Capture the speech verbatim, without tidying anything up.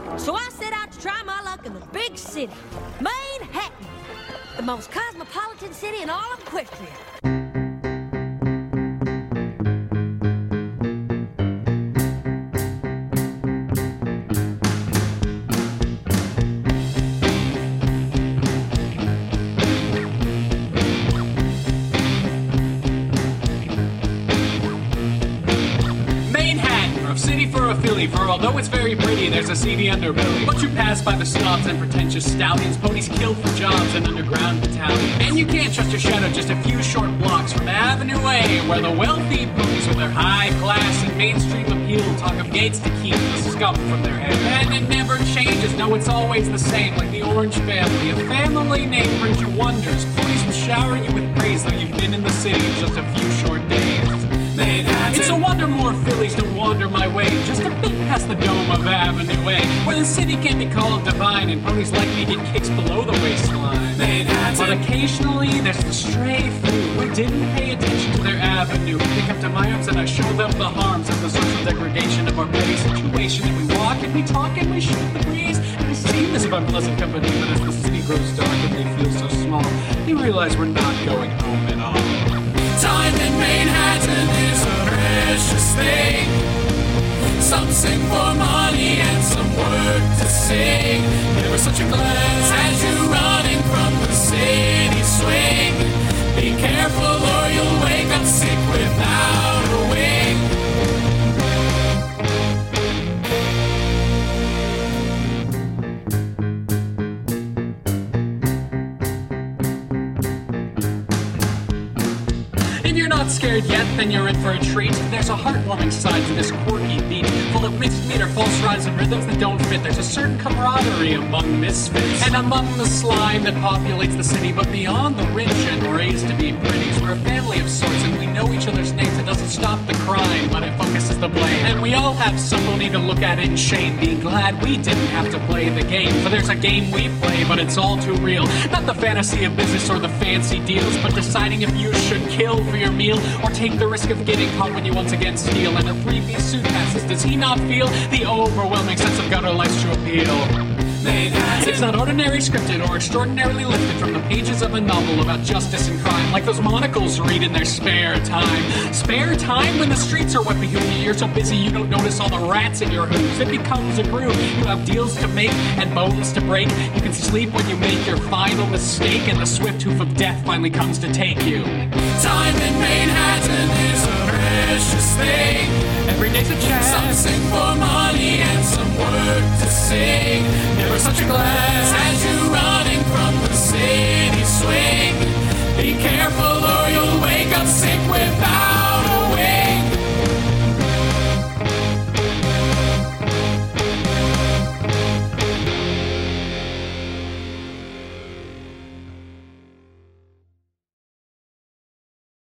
So I set out to try my luck in the big city, Manhattan, the most cosmopolitan city in all of Equestria. For although it's very pretty, there's a seedy underbelly. Once you pass by the snobs and pretentious stallions, ponies killed for jobs and underground battalion. And you can't trust your shadow just a few short blocks from Avenue A, where the wealthy ponies with their high class and mainstream appeal talk of gates to keep the scum from their hair. And it never changes, no, it's always the same, like the Orange family. A family name brings you wonders. Ponies will shower you with praise, though you've been in the city just a few short days. It's a wonder more Phillies don't wander my way, just a bit past the dome of Avenue A, where the city can be called divine and ponies like me get kicks below the waistline. But occasionally there's the stray few who didn't pay attention to their avenue, pick up to my arms and I show them the harms of the social degradation of our petty situation. And we walk and we talk and we shoot the breeze, and it seems as if I'm pleasant company, but as the city grows dark and they feel so small, you realize we're not going home at all. Time in Manhattan is a precious thing. Some sing for money and some work to sing. Never such a glance as you running from the city swing. Be careful or you'll wake up sick without a wing. Scared yet, then you're in for a treat. There's a heartwarming side to this quirky beat, full of mixed meter, false rhymes, and rhythms that don't fit. There's a certain camaraderie among misfits, and among the slime that populates the city. But beyond the rich and raised to be pretties, we're a family of sorts, and we know each other's names. It doesn't stop the crime, but it focuses the blame. And we all have somebody to look at in shame, being glad we didn't have to play the game. For there's a game we play, but it's all too real. Not the fantasy of business or the fancy deals, but deciding if you should kill for your meal or take the risk of getting caught when you once again steal. And a three-piece suit passes, does he not feel the overwhelming sense of gutter life's to appeal? It's not ordinary scripted or extraordinarily lifted from the pages of a novel about justice and crime, like those monocles read in their spare time. Spare time when the streets are what behoove you. You're so busy you don't notice all the rats in your hooves. It becomes a groove. You have deals to make and bones to break. You can sleep when you make your final mistake, and the swift hoof of death finally comes to take you. Time in Manhattan is a precious thing. Every day's a chance. Some sing for money and some work to sing. Never such a glance